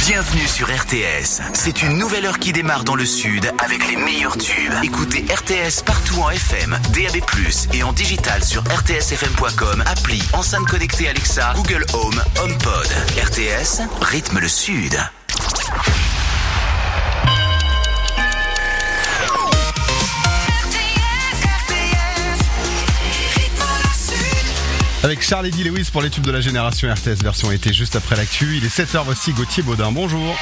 Bienvenue sur RTS. C'est une nouvelle heure qui démarre dans le sud avec les meilleurs tubes. Écoutez RTS partout en FM, DAB+, et en digital sur rtsfm.com, appli, enceinte connectée Alexa, Google Home, HomePod. RTS, rythme le sud. Avec Charles Eddy Lewis pour les tubes de la génération RTS version été juste après l'actu. Il est 7h, voici Gauthier Baudin. Bonjour.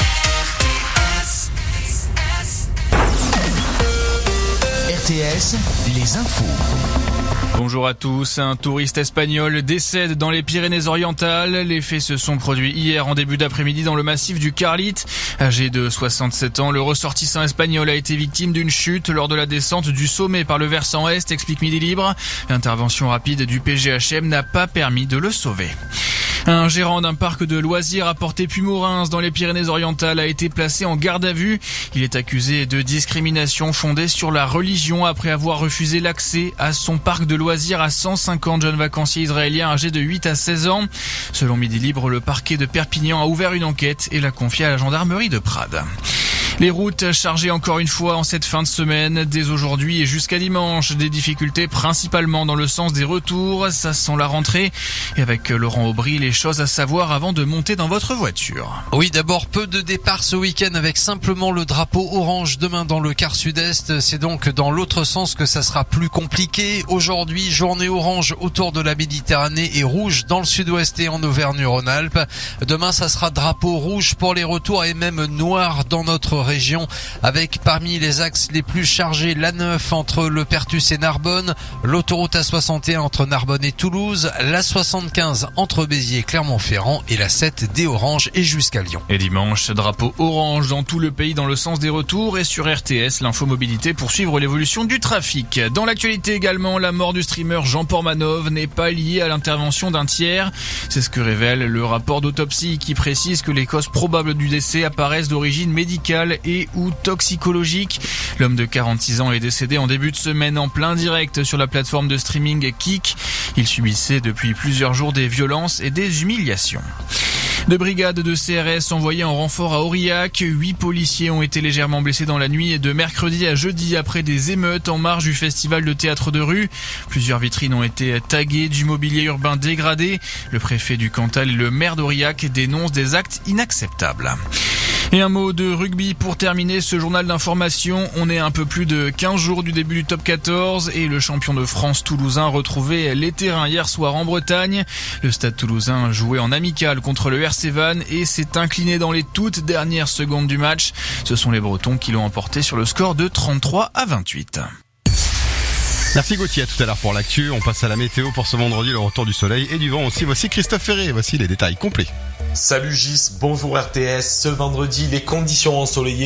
RTS, les infos. Bonjour à tous. Un touriste espagnol décède dans les Pyrénées-Orientales. Les faits se sont produits hier en début d'après-midi dans le massif du Carlit. Âgé de 67 ans, le ressortissant espagnol a été victime d'une chute lors de la descente du sommet par le versant est, explique Midi Libre. L'intervention rapide du PGHM n'a pas permis de le sauver. Un gérant d'un parc de loisirs à Portet-Pumorins dans les Pyrénées-Orientales a été placé en garde à vue. Il est accusé de discrimination fondée sur la religion après avoir refusé l'accès à son parc de loisirs à 150 jeunes vacanciers israéliens âgés de 8 à 16 ans. Selon Midi Libre, le parquet de Perpignan a ouvert une enquête et l'a confiée à la gendarmerie de Prades. Les routes chargées encore une fois en cette fin de semaine, dès aujourd'hui et jusqu'à dimanche. Des difficultés principalement dans le sens des retours. Ça sent la rentrée. Et avec Laurent Aubry, les choses à savoir avant de monter dans votre voiture. Oui, d'abord, peu de départs ce week-end avec simplement le drapeau orange demain dans le quart sud-est. C'est donc dans l'autre sens que ça sera plus compliqué. Aujourd'hui, journée orange autour de la Méditerranée et rouge dans le sud-ouest et en Auvergne-Rhône-Alpes. Demain, ça sera drapeau rouge pour les retours et même noir dans notre région, avec parmi les axes les plus chargés l'A9 entre Le Perthus et Narbonne, l'autoroute A61 entre Narbonne et Toulouse, l'A75 entre Béziers et Clermont-Ferrand et la 7 des Oranges et jusqu'à Lyon. Et dimanche, drapeau orange dans tout le pays dans le sens des retours et sur RTS, l'infomobilité pour suivre l'évolution du trafic. Dans l'actualité également, la mort du streamer Jean Portmanov n'est pas liée à l'intervention d'un tiers. C'est ce que révèle le rapport d'autopsie qui précise que les causes probables du décès apparaissent d'origine médicale et ou toxicologique. L'homme de 46 ans est décédé en début de semaine en plein direct sur la plateforme de streaming Kik. Il subissait depuis plusieurs jours des violences et des humiliations. 2 brigades de CRS envoyées en renfort à Aurillac. 8 policiers ont été légèrement blessés dans la nuit de mercredi à jeudi après des émeutes en marge du festival de théâtre de rue. Plusieurs vitrines ont été taguées, du mobilier urbain dégradé. Le préfet du Cantal et le maire d'Aurillac dénoncent des actes inacceptables. Et un mot de rugby pour terminer ce journal d'information. On est un peu plus de 15 jours du début du top 14 et le champion de France toulousain retrouvait les terrains hier soir en Bretagne. Le stade toulousain jouait en amical contre le RC Vannes et s'est incliné dans les toutes dernières secondes du match. Ce sont les Bretons qui l'ont emporté sur le score de 33-28. Merci Gauthier, à tout à l'heure pour l'actu. On passe à la météo pour ce vendredi, le retour du soleil et du vent aussi. Voici Christophe Ferré, voici les détails complets. Salut Gis, bonjour RTS. Ce vendredi, les conditions ensoleillées